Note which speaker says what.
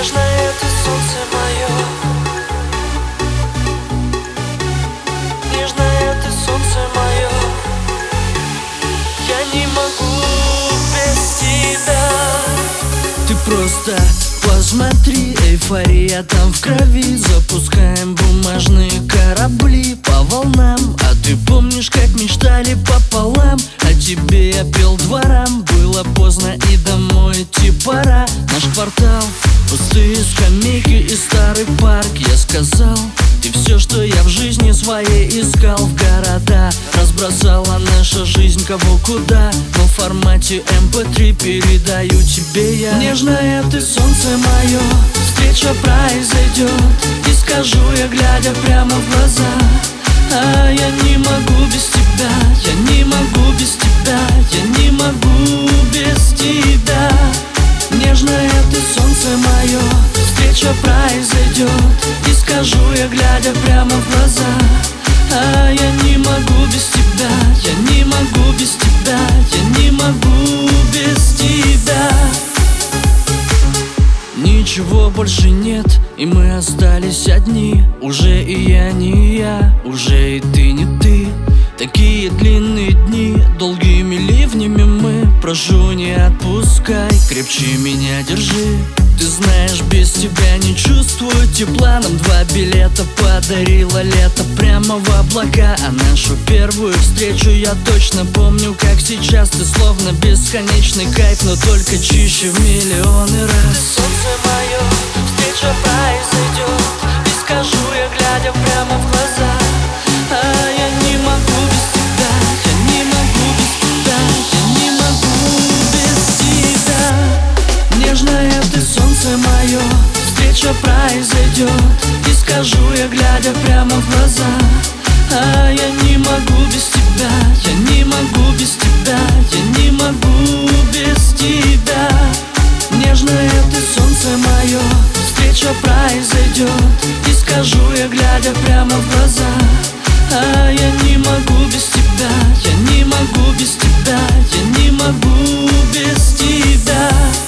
Speaker 1: Нежное ты солнце мое, нежное ты солнце мое. Я не могу без тебя.
Speaker 2: Ты просто посмотри, эйфория там в крови. Запускаем бумажные корабли по волнам. А ты помнишь, как мечтали пополам? О тебе я пел дворам. Было поздно и домой идти пора. Наш квартал, пустые скамейки и старый парк. Я сказал, ты все, что я в жизни своей искал. В города разбросала наша жизнь кого куда. Но в формате MP3 передаю тебе я. Нежное ты солнце мое, встреча произойдет. И скажу я, глядя прямо в глаза: а я не могу без тебя, я не могу без тебя, я не могу без тебя. Нежное ты солнце мое, встреча произойдет. И скажу я, глядя прямо в глаза: а я не могу без тебя, я не могу без тебя, я не могу без тебя. Ничего больше нет, и мы остались одни. Уже и я не я, уже и ты не ты. Такие длинные дни, долгими ливнями мы. Прошу, не отпускай, крепче меня держи. Ты знаешь, без тебя не чувствую тепла. Нам 2 билета подарило лето прямо в облака. А нашу первую встречу я точно помню, как сейчас. Ты словно бесконечный кайф, но только чище в миллионы раз.
Speaker 1: Ты солнце мое, встреча произойдет. И скажу я, глядя прямо в глаза: а я не могу без тебя, я не могу без тебя, я не могу без тебя.
Speaker 2: Нежное ты солнце мое, встреча произойдет. И скажу я, глядя прямо в глаза: а я не могу без тебя, я не могу без тебя, я не могу без тебя. Нежное ты солнце мое, встреча произойдет. И скажу я, глядя прямо в глаза: а я не могу без тебя, я не могу без тебя, я не могу без тебя.